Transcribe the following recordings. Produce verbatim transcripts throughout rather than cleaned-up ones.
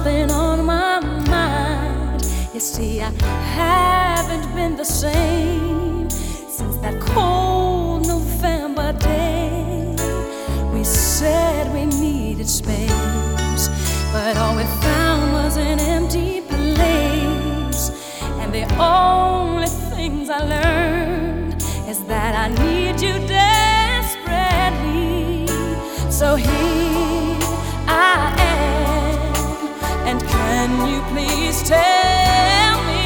something on my mind. You see, I haven't been the same since that cold November day. We said we needed space, but all we found was an empty place. And the only things I learned is that I need you desperately. So here I am, and can you please tell me,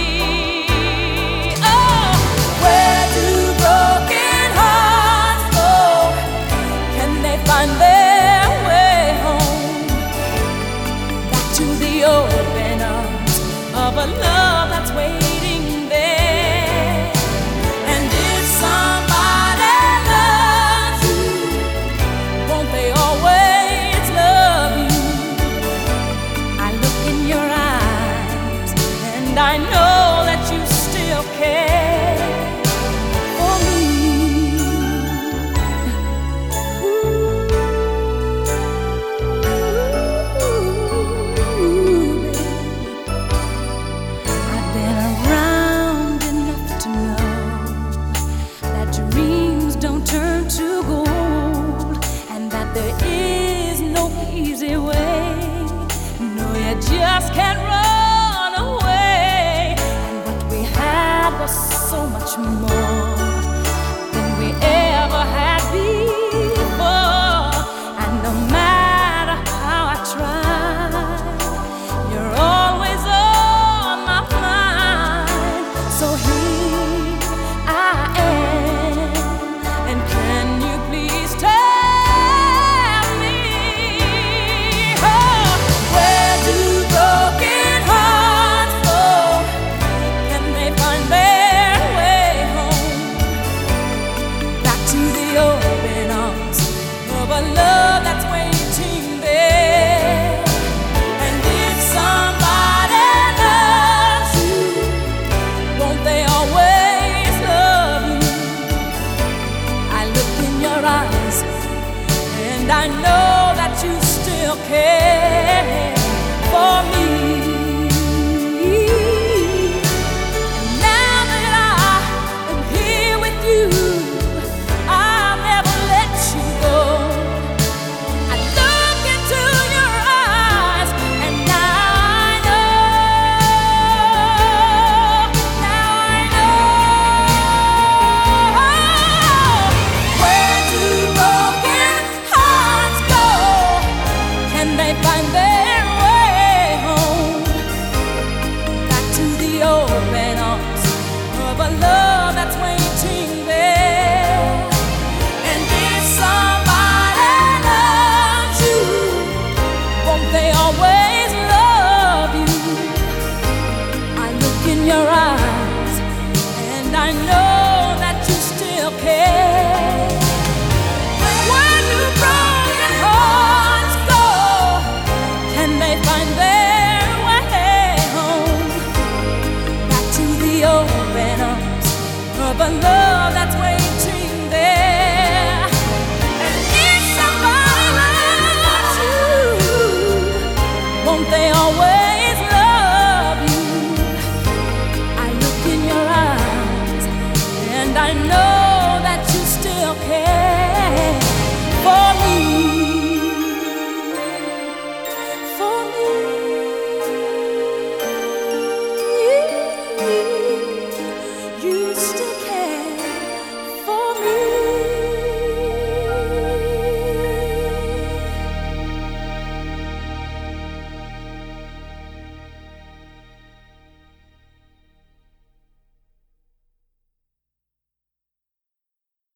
oh, where do broken hearts go? Can they find their way home? Back to the open arms of a love that's waiting there. And if somebody loves you, won't they always love you? I look in your eyes and I know that you still care for me. Ooh, I've been around enough to know that dreams don't turn to gold, and that there is no easy way. No, you just can't run away. And what we had was so much more than we ever had before. And no matter how I try, you're always on my mind. So here I am, and can you please tell me, oh, where do broken hearts go? Can they find their way home? Back to the open arms of a love that's waiting there. And if somebody loves you, won't they always love you? I look in your eyes and I know that you still care for me. And now that I am here with you, I'll never let you go. I look into your eyes and now I know, now I know. Where do broken hearts go? Can they find their